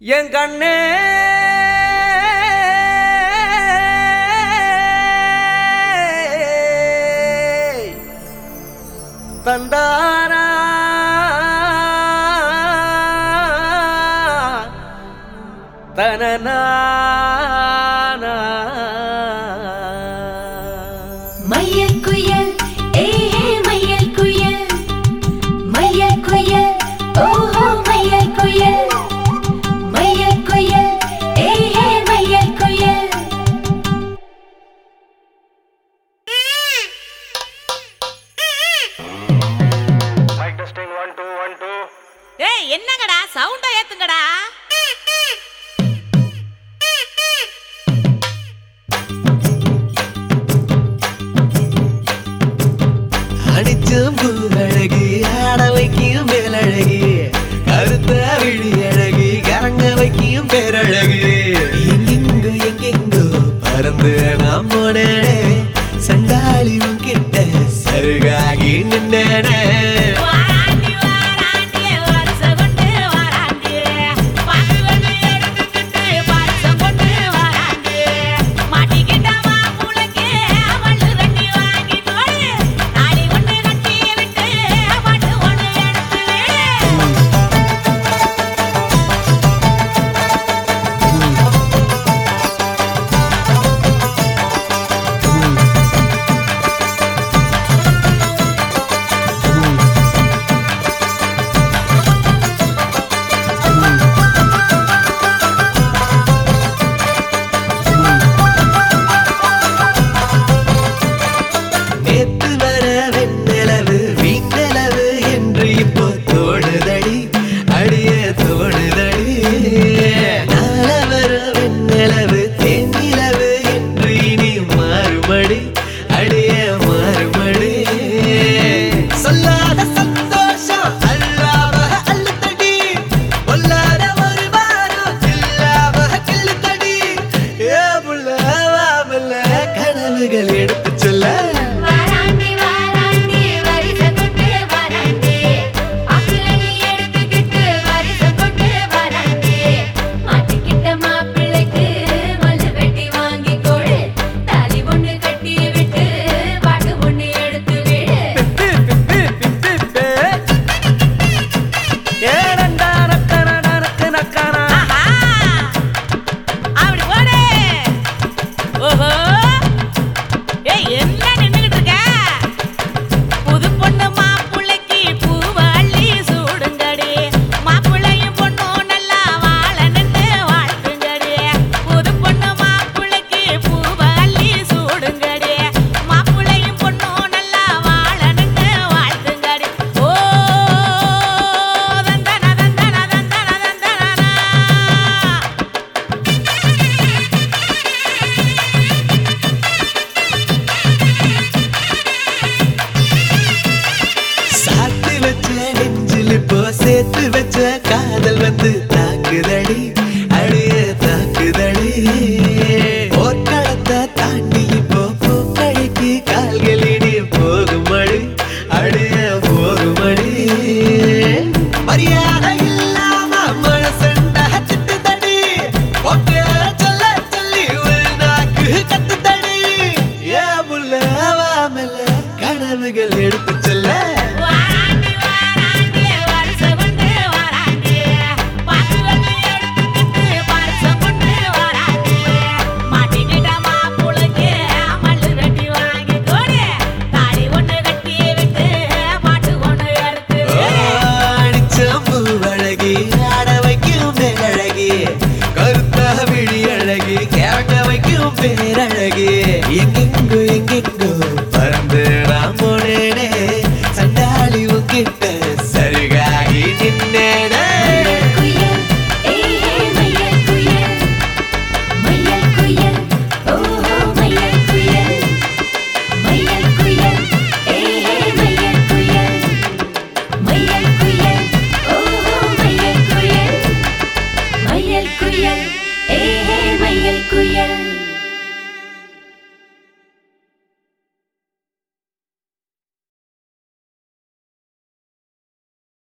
என் கண்ணே தந்தாரா தனனா மையல் குயில் மையல் குயில் மையல் குயில் ஓஹோ மையல் குயில் மையல் குயில் மையல் குயில் மைக் டெஸ்டிங் 1 2 1 2 ஏய் என்னங்கடா சவுண்ட ஏத்துங்கடா அடிச்சும் பூவழகி ஆட வைக்கும் மேலழகி கருத்த விழி அழகி கரங்க வைக்கும் பேரழகி எங்கெங்கோ பறந்து நாம் போனேனே சண்டாளி கிட்ட சருகாகி நின்னேனே வாராண்டி வாராண்டி வருஷம் கொண்டு வாராண்டி பாக்குவன்னு எடுத்துக்கிட்டு பரிசம் கொண்டு வாராண்டி மாட்டிக்கிட்ட மாப்புளைக்கு மல்லு கட்டி வாங்கி போடு தாலி ஒண்ணு கட்டி விட்டு பாட்டு ஒண்ணு எடுத்து விடு நேத்து வர வெண்ணிலவு வீண்ணிலவு என்று இப்போ தோடுதடி அடிய தோடுதடி நாள வர வெண்ணிலவு தென்னிலவு என்று இனி மாறுபடி அடிய மாறுபடி சொல்லாத சந்தோஷம் அல்லாம அல்லத்தடி பொல்லாத ஒரு வாரம் இல்லாம கிள்ளுத்தடி ஏ புள்ள வாமல்ல கனவுகள் எடுத்து சொல்ல வாராண்டி வாராண்டி வருஷம் கொண்டு வாராண்டி அக்கிளி எடுத்துக்கிட்டு வருஷம் கொண்டு வாராண்டி மாட்டிக்கிட்ட மாப்பிள்ளைக்கு மல்லு வெட்டி வாங்கி கொடு தாலி ஒண்ணு கட்டி விட்டு பாட்டு ஒண்ணு எடுத்து விடு ஆஹா அப்படி போடு ஓஹோ ஏய் என்ன நின்னுகிட்டு இருக்க புது பொண்ணு மாப்புளைக்கு பூவாளி சூடுங்கடி மாப்புளையும் பொண்ணும் நல்லா வாழ நின்று வாழ்த்துங்கடி புது பொண்ணு மாப்புளைக்கு பூவாளி சூடுங்கடி மாப்புளையும் பொண்ணும் நல்லா வாழ நின்று வாழ்த்துங்கடி ஓ தந்தன தந்தன தந்தன தந்தனா சாத்து வச்ச நெஞ்சில் இப்போ சேர்த்து வச்ச காதல் வந்து தாக்குதடி அடிய தாக்குதடி போர்க்களத்தை தாண்டி இப்போ பூக்கடைக்கு கால்களிடி போகுமடி அடிய போகுமடி மரியாதை இல்லாம மனசண்டா திட்டுதடி ஒப்பே சொல்ல சொல்லி ஒரு நாக்கு கத்துதடி ஏ புள்ள வாமல கனவுகள் எடுத்து சொல்ல வாராண்டி வாராண்டி வருஷம் கொண்டு வாராண்டி பாக்குவன்னு எடுத்துக்கிட்டு பரிசம் கொண்டு வாராண்டி மாட்டிக்கிட்ட மாப்புளைக்கு மல்லு கட்டி வாங்கி கொடு தாலி ஒண்ணு கட்டி விட்டு பாட்டு ஒண்ணு எடுத்து விடு அடிச்சம்பூ அழகி ஆட வைக்கும் மேலழகி கருத்த விழி அழகி கேட்க வைக்கும் பேரழகி எங்க